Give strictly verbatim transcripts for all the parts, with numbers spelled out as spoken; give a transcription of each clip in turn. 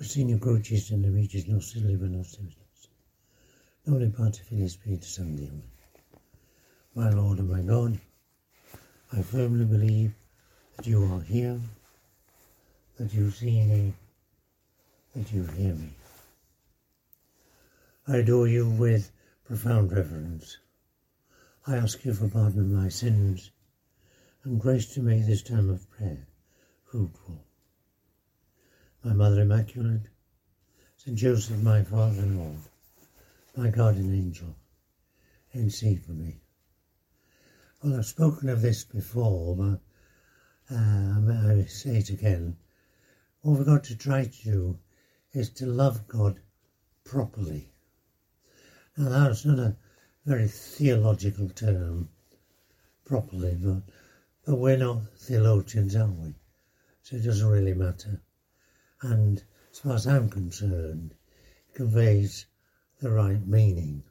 Senior Crucis and the Regis Nostri Liber Nostri Noli Pater Filii Spiritus Sancti. My Lord and my God, I firmly believe that you are here, that you see me, that you hear me. I adore you with profound reverence. I ask you for pardon of my sins and grace to make this time of prayer fruitful. My Mother Immaculate, Saint Joseph, my Father and Lord, my guardian angel, intercede for me. Well, I've spoken of this before, but uh, I say it again. What we've got to try to do is to love God properly. Now, that's not a very theological term, properly, but, but we're not theologians, are we? So it doesn't really matter. And as far as I'm concerned, it conveys the right meaning.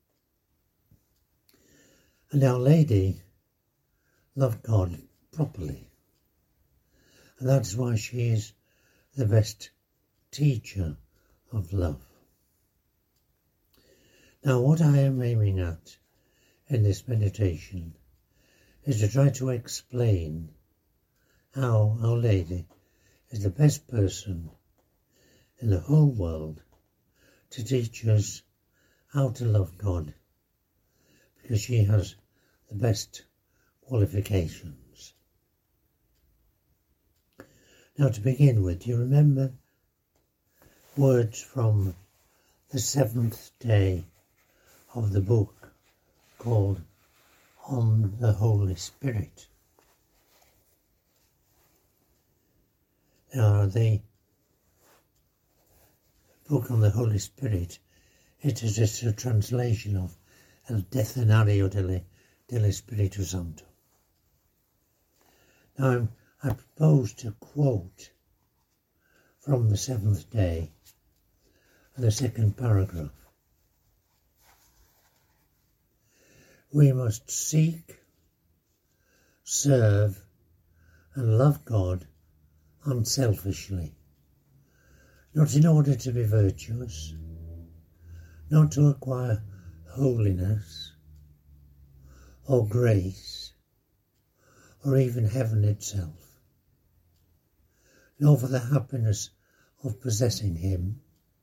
And Our Lady loved God properly. And that's why she is the best teacher of love. Now, what I am aiming at in this meditation is to try to explain how Our Lady is the best person in the whole world to teach us how to love God, because she has the best qualifications. Now, to begin with, do you remember words from the seventh day of the book called On the Holy Spirit? Now, the book on the Holy Spirit, it is just a translation of El Decenario delle, delle Spiritu Santo. Now, I propose to quote from the seventh day, the second paragraph. We must seek, serve, and love God unselfishly, not in order to be virtuous, not to acquire holiness or grace or even heaven itself, nor for the happiness of possessing Him,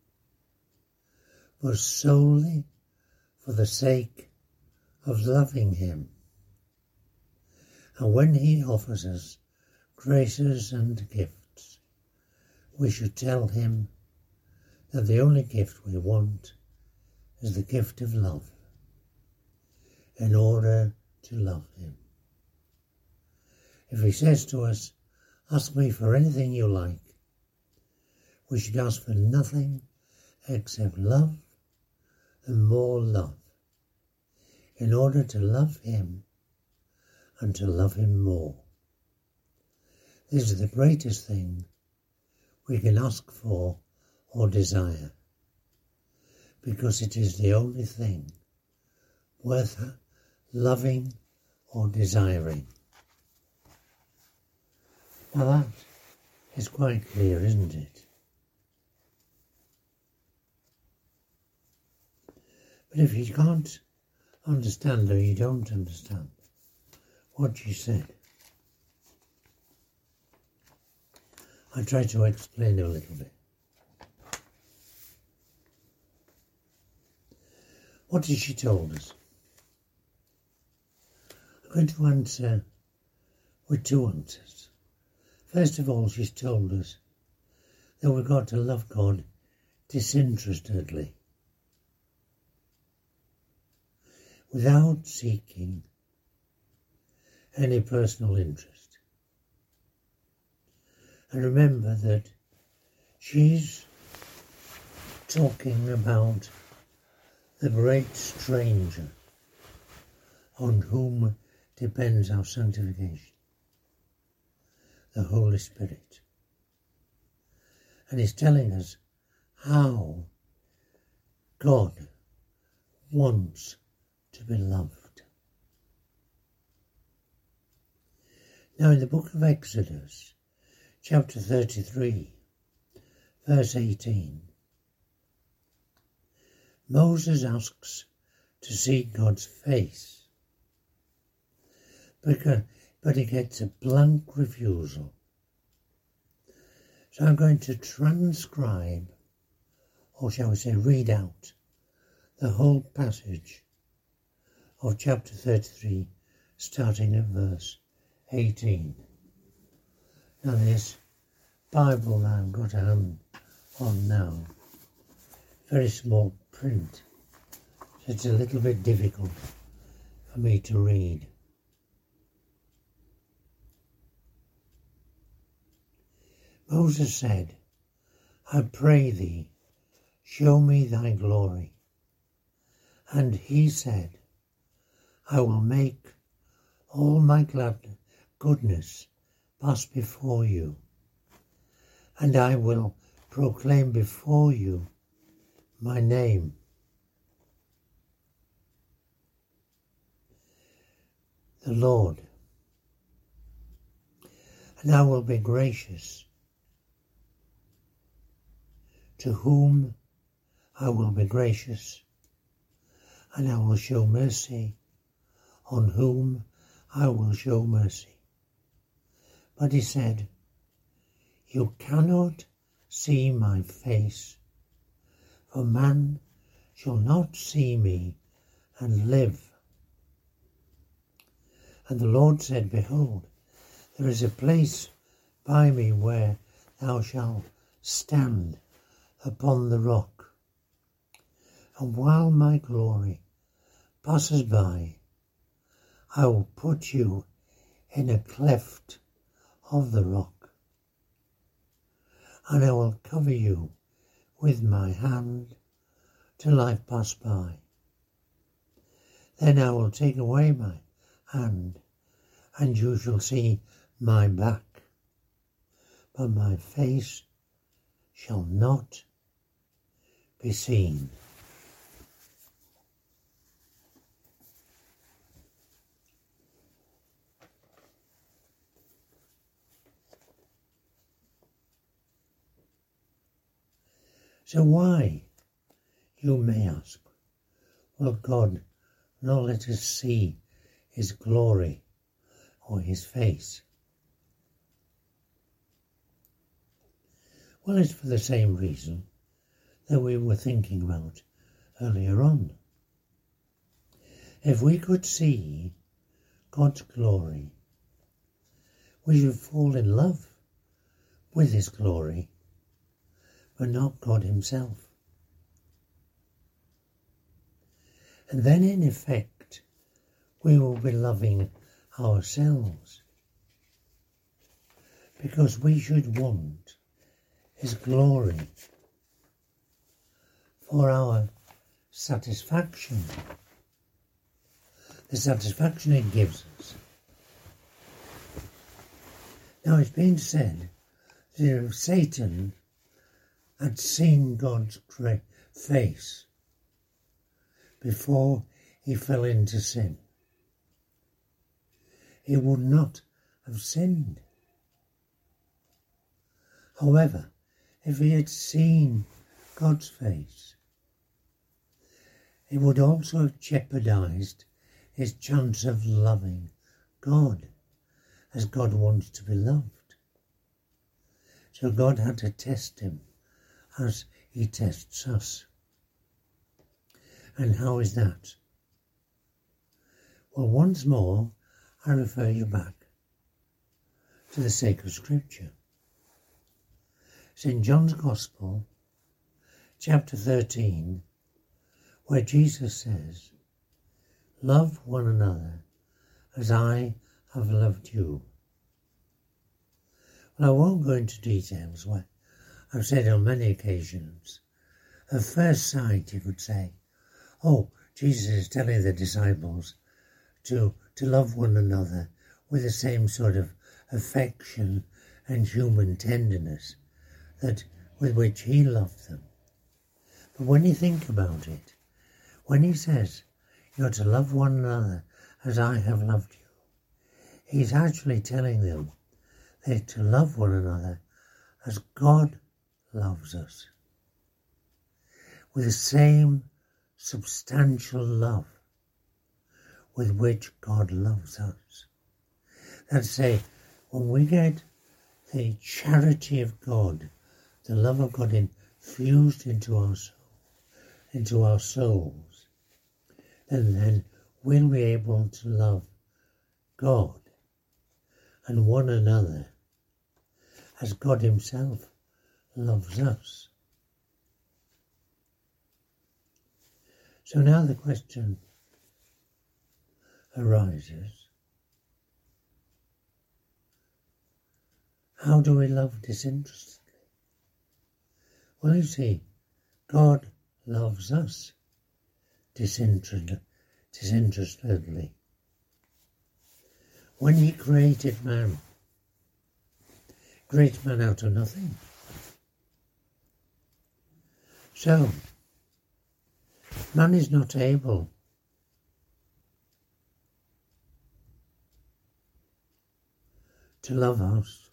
but solely for the sake of loving Him. And when He offers us graces and gifts, we should tell Him that the only gift we want is the gift of love, in order to love Him. If He says to us, ask me for anything you like, we should ask for nothing except love and more love, in order to love Him and to love Him more. This is the greatest thing we can ask for or desire, because it is the only thing worth loving or desiring. Now that is quite clear, isn't it? But if you can't understand or you don't understand what she said, I try to explain a little bit. What has she told us? I'm going to answer with two answers. First of all, she's told us that we've got to love God disinterestedly, without seeking any personal interest. And remember that she's talking about the great stranger on whom depends our sanctification, the Holy Spirit. And he's telling us how God wants to be loved. Now, in the book of Exodus, chapter thirty-three, verse eighteen. Moses asks to see God's face, because, but he gets a blank refusal. So I'm going to transcribe, or shall we say read out, the whole passage of chapter thirty-three, starting at verse eighteen. Now this Bible that I've got a hand on now, very small print, so it's a little bit difficult for me to read. Moses said, I pray thee, show me thy glory. And he said, I will make all my glad goodness pass before you, and I will proclaim before you my name. The Lord. And I will be gracious to whom I will be gracious, and I will show mercy on whom I will show mercy. But he said, you cannot see my face, for man shall not see me and live. And the Lord said, behold, there is a place by me where thou shalt stand upon the rock. And while my glory passes by, I will put you in a cleft of the rock, and I will cover you with my hand till I pass by. Then I will take away my hand, and you shall see my back, but my face shall not be seen. So why, you may ask, will God not let us see his glory or his face? Well, it's for the same reason that we were thinking about earlier on. If we could see God's glory, we should fall in love with his glory, but not God himself. And then in effect, we will be loving ourselves, because we should want his glory for our satisfaction, the satisfaction it gives us. Now it's been said that if Satan had seen God's face before he fell into sin, he would not have sinned. However, if he had seen God's face, it would also have jeopardized his chance of loving God, as God wants to be loved. So God had to test him as he tests us. And how is that? Well, once more, I refer you back to the sacred scripture. It's in John's Gospel, chapter thirteen, where Jesus says, love one another as I have loved you. Well, I won't go into details where I've said on many occasions, at first sight you could say, oh, Jesus is telling the disciples to, to love one another with the same sort of affection and human tenderness that with which he loved them. But when you think about it, when he says you're to love one another as I have loved you, he's actually telling them they're to love one another as God loves us with the same substantial love with which God loves us. That's to say, when we get the charity of God, the love of God infused into our soul, into our souls, and then we'll be able to love God and one another as God himself loves us. So now the question arises, how do we love disinterestedly? Well, you see, God loves us disinterestedly. When he created man, created man out of nothing. So, man is not able to love us.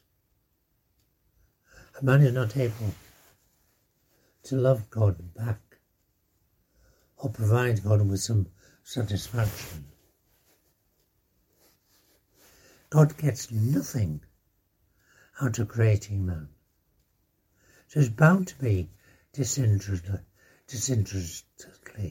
A man is not able to love God back or provide God with some satisfaction. God gets nothing out of creating man. So it's bound to be disinterestedly. disinterestedly.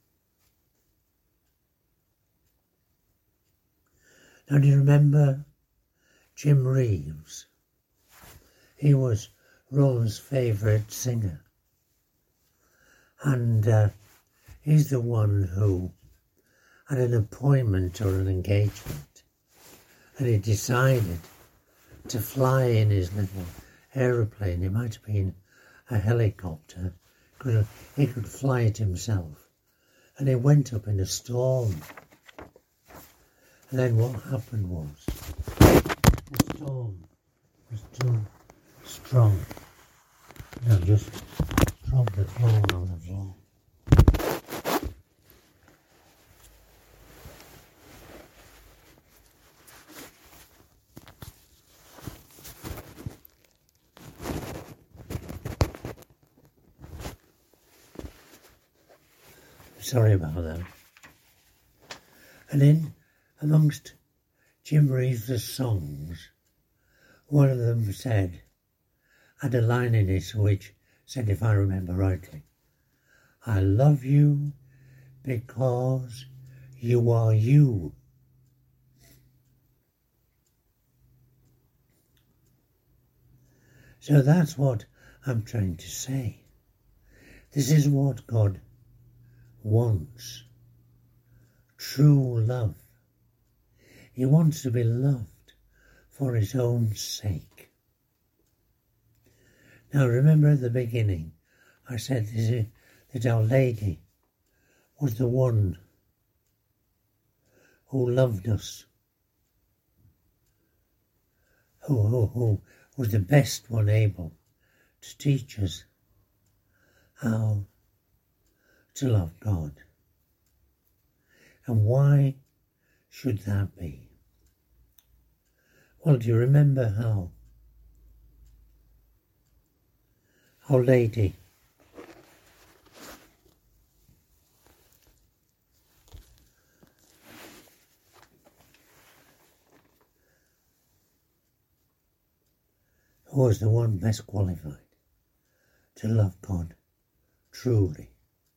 Now, do you remember Jim Reeves? He was Roland's favourite singer. And uh, he's the one who had an appointment or an engagement, and he decided to fly in his little aeroplane. It might have been a helicopter. He could fly it himself. And he went up in a storm. And then what happened was, the storm was too strong. Now just drop the phone on the floor. Sorry about that. And in amongst Jim Reeves' songs, one of them said, had a line in it which said, if I remember rightly, I love you because you are you. So that's what I'm trying to say. This is what God wants. True love. He wants to be loved for his own sake. Now remember at the beginning, I said that Our Lady was the one who loved us, who, who, who was the best one able to teach us how to love God. And why should that be? Well, do you remember how Our Lady was the one best qualified to love God truly?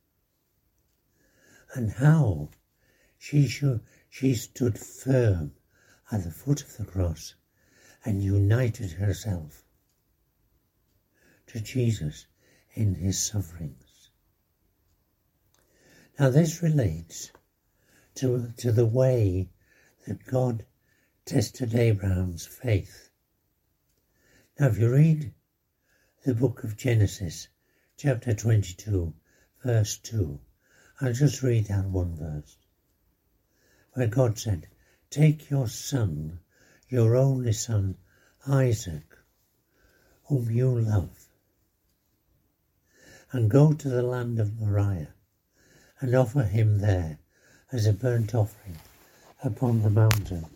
And how she should, she stood firm at the foot of the cross and united herself to Jesus in his sufferings. Now this relates to, to the way that God tested Abraham's faith. Now if you read the book of Genesis, chapter twenty-two, verse two, I'll just read that one verse, where God said, take your son, your only son, Isaac, whom you love, and go to the land of Moriah, and offer him there as a burnt offering upon the mountain,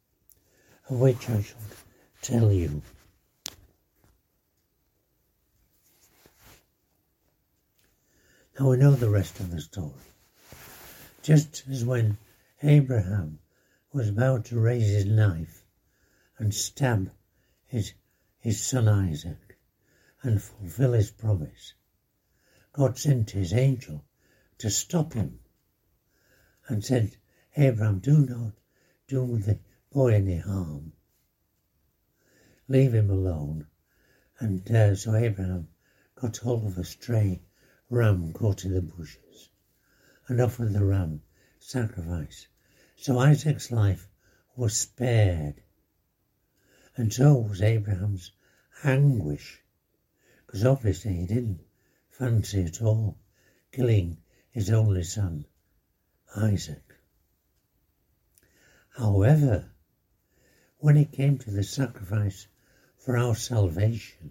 of which I shall tell you. Now we know the rest of the story. Just as when Abraham was about to raise his knife and stab his, his son Isaac and fulfill his promise, God sent his angel to stop him and said, Abraham, do not do the boy any harm. Leave him alone. And uh, so Abraham got hold of a stray ram caught in the bushes and offered the ram sacrifice. So Isaac's life was spared. And so was Abraham's anguish, because obviously he didn't fancy at all killing his only son, Isaac. However, when it came to the sacrifice for our salvation,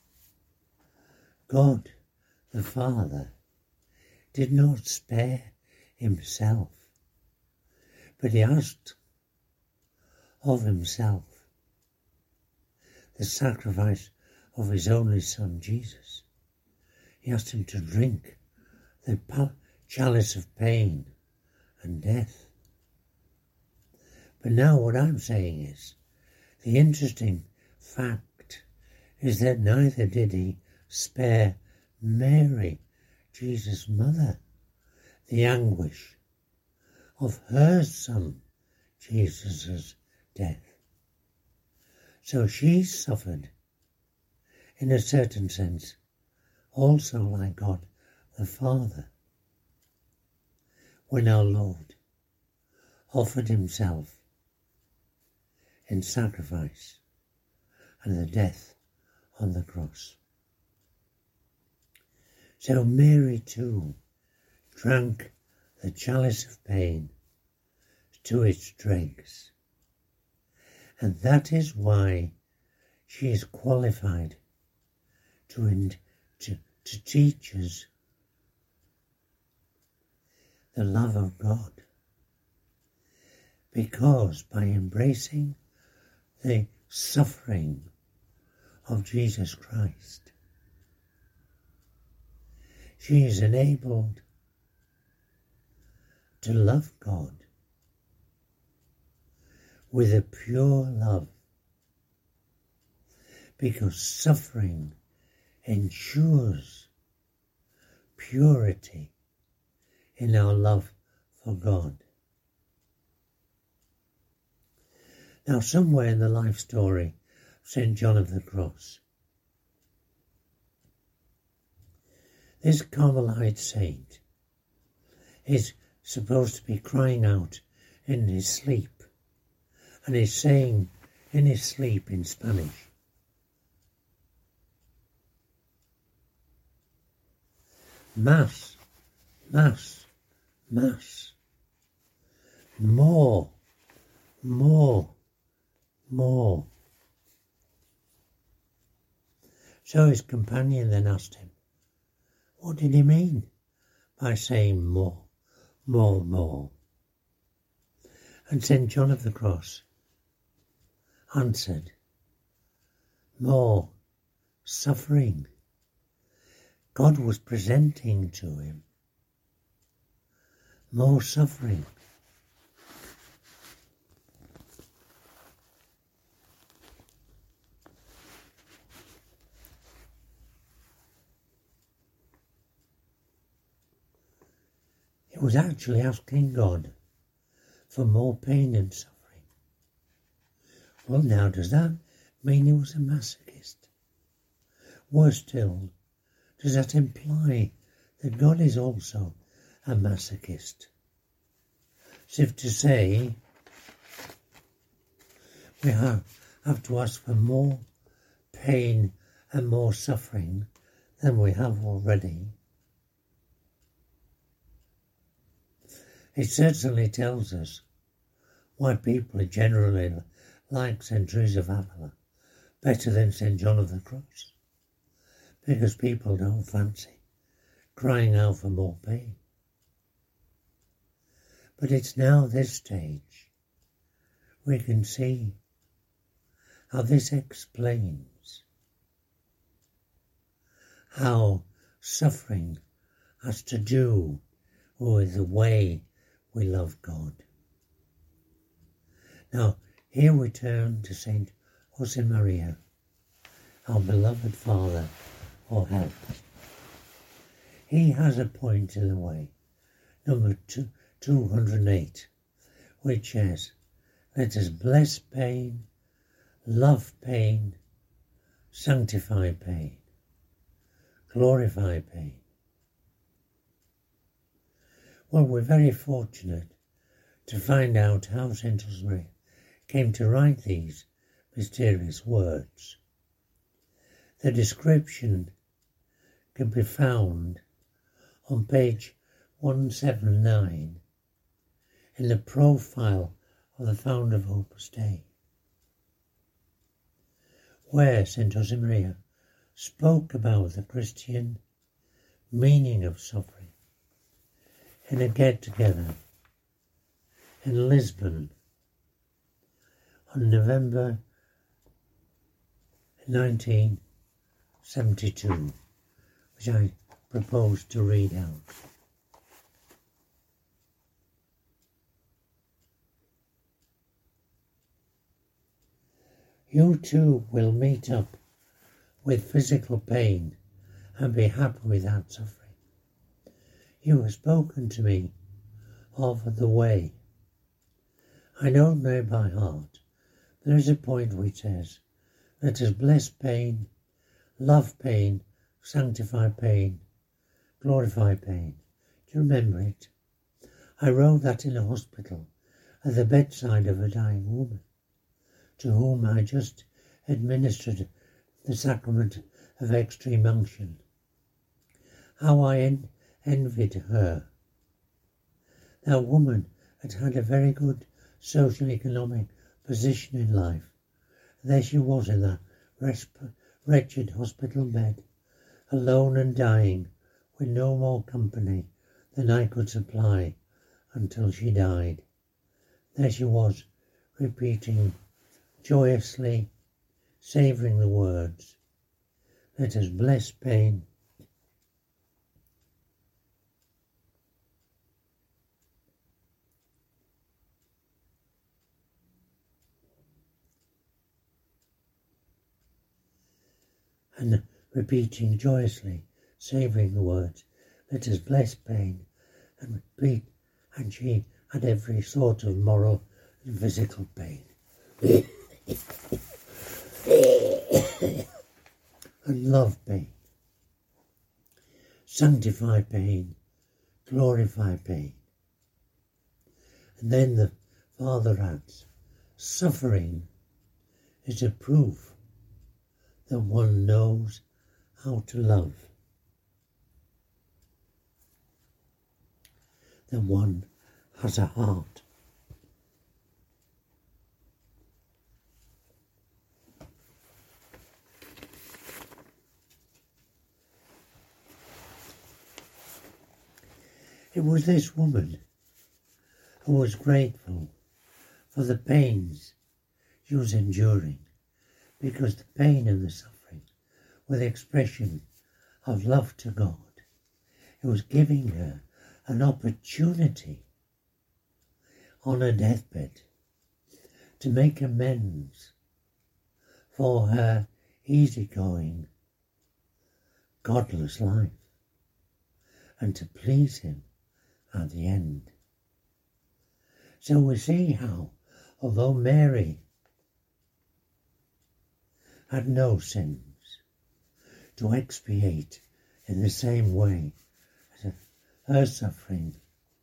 God, the Father, did not spare himself, but he asked of himself the sacrifice of his only son, Jesus. He asked him to drink the chalice of pain and death. But now what I'm saying is, the interesting fact is that neither did he spare Mary, Jesus' mother, the anguish of her son, Jesus' death. So she suffered, in a certain sense, also like God the Father, when our Lord offered himself in sacrifice and the death on the cross. So Mary too drank the chalice of pain to its dregs. And that is why she is qualified to, to, to teach us the love of God. Because by embracing the suffering of Jesus Christ, she is enabled to love God with a pure love, because suffering ensures purity in our love for God. Now, somewhere in the life story of Saint John of the Cross, this Carmelite saint is supposed to be crying out in his sleep, and is saying in his sleep in Spanish, Más, más, más, more, more, more. So his companion then asked him, what did he mean by saying more, more, more? And Saint John of the Cross answered, more suffering. God was presenting to him more suffering. He was actually asking God for more pain and suffering. Well, now, does that mean he was a masochist? Worse still, does that imply that God is also a masochist? As if to say, we have, have to ask for more pain and more suffering than we have already. It certainly tells us why people generally like Saint Teresa of Avila better than Saint John of the Cross, because people don't fancy crying out for more pain. But it's now this stage we can see how this explains how suffering has to do with the way we love God. Now, here we turn to Saint Josemaria, our beloved Father, for help. He has a point in the way, number two, two hundred eight, which says, let us bless pain, love pain, sanctify pain, glorify pain. Well, we're very fortunate to find out how Saint Josemaria came to write these mysterious words. The description can be found on page one seventy-nine in the profile of the founder of Opus Dei, where Saint Josemaria spoke about the Christian meaning of suffering in a get-together in Lisbon on November nineteen seventy-two, which I propose to read out. You too will meet up with physical pain and be happy without suffering. You have spoken to me of the way. I don't know it by heart. There is a point which says, let us bless pain, love pain, sanctify pain, glorify pain. Do you remember it? I wrote that in a hospital at the bedside of a dying woman, to whom I just administered the sacrament of extreme unction. How I en- envied her. That woman had had a very good social economic position in life. There she was in that resp- wretched hospital bed, alone and dying, with no more company than I could supply until she died. There she was, repeating joyously, savouring the words, let us bless pain, and repeating joyously, savouring the words, let us bless pain, and repeat, and she had every sort of moral and physical pain. And love pain, sanctify pain, glorify pain. And then the Father adds, suffering is a proof that one knows how to love, that one has a heart. It was this woman who was grateful for the pains she was enduring, because the pain and the suffering were the expression of love to God. It was giving her an opportunity on her deathbed to make amends for her easygoing, godless life, and to please him at the end. So we see how, although Mary had no sins to expiate in the same way as her suffering,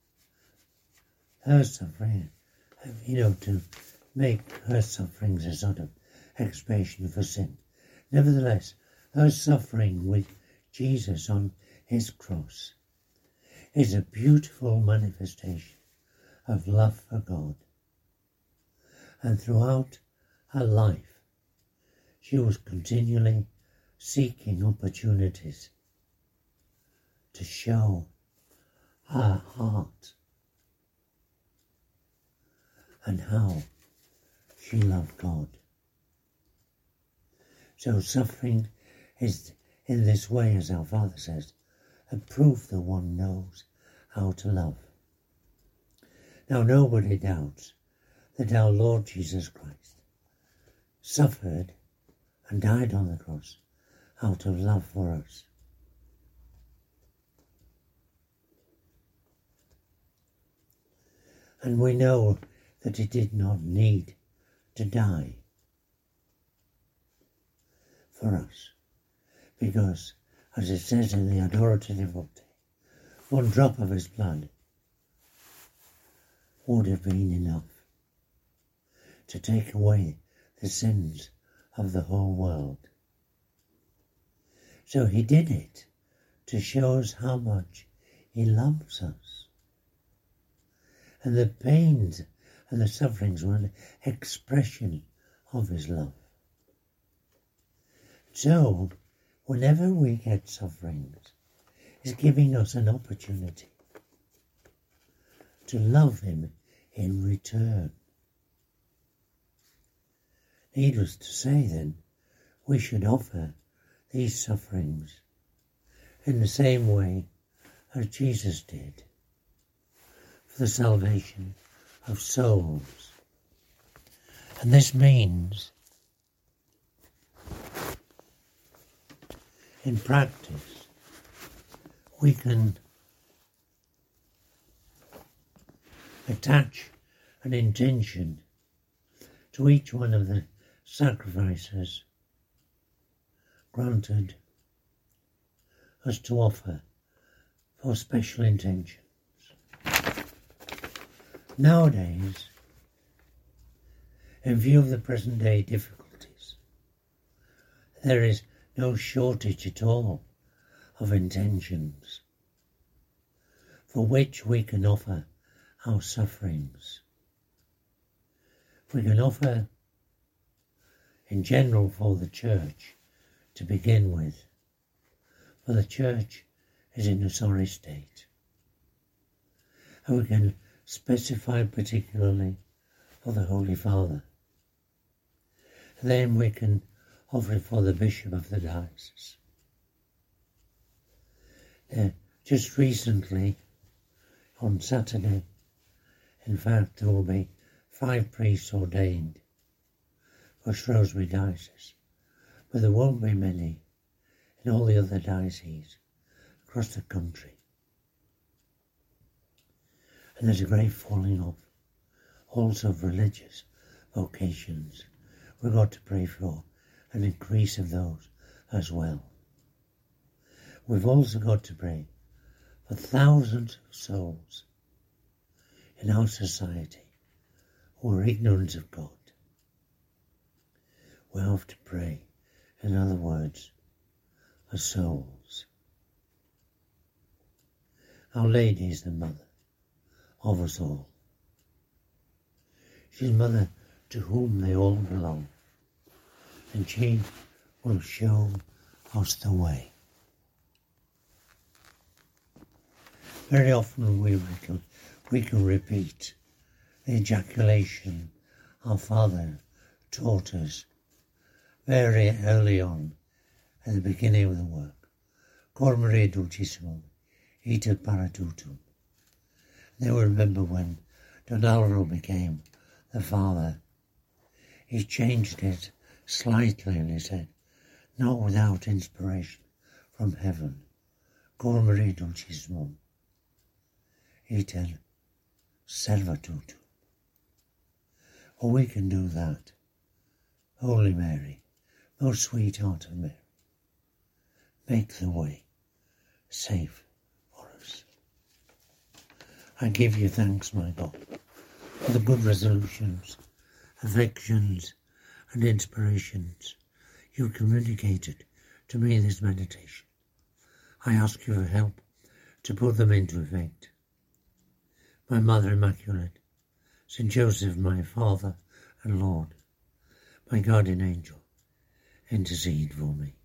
her suffering, you know, to make her sufferings a sort of expiation for sin. Nevertheless, her suffering with Jesus on his cross is a beautiful manifestation of love for God. And throughout her life, she was continually seeking opportunities to show her heart and how she loved God. So suffering is in this way, as our Father says, a proof that one knows how to love. Now nobody doubts that our Lord Jesus Christ suffered and died on the cross out of love for us. And we know that he did not need to die for us, because, as it says in the Adorata Devote, one drop of his blood would have been enough to take away the sins of the whole world. So he did it to show us how much he loves us. And the pains and the sufferings were an expression of his love. So, whenever we get sufferings, he's giving us an opportunity to love him in return. Needless to say, then, we should offer these sufferings in the same way as Jesus did for the salvation of souls. And this means, in practice, we can attach an intention to each one of the sacrifices granted us to offer for special intentions. Nowadays, in view of the present day difficulties, there is no shortage at all of intentions for which we can offer our sufferings. We can offer in general for the church to begin with, for the church is in a sorry state. And we can specify particularly for the Holy Father. And then we can offer it for the Bishop of the diocese. Uh, just recently, on Saturday, in fact, there will be five priests ordained for Shrewsbury Diocese, but there won't be many in all the other dioceses across the country. And there's a great falling off also of religious vocations. We've got to pray for an increase of those as well. We've also got to pray for thousands of souls in our society who are ignorant of God. We have to pray, in other words, for souls. Our Lady is the mother of us all. She's mother to whom they all belong, and she will show us the way. Very often we can, we can repeat the ejaculation our Father taught us very early on at the beginning of the work. Cor Maria Dulcissimum, iter paratutum. They will remember when Don Alvaro became the father, he changed it slightly and he said, not without inspiration from heaven. Cor Maria Dulcissimum, iter servatutum. Well, we can do that. Holy Mary, most sweet heart of Mary, make the way safe for us. I give you thanks, my God, for the good resolutions, affections, and inspirations you communicated to me in this meditation. I ask you for help to put them into effect. My Mother Immaculate, Saint Joseph, my Father and Lord, my guardian angel, intercede for me.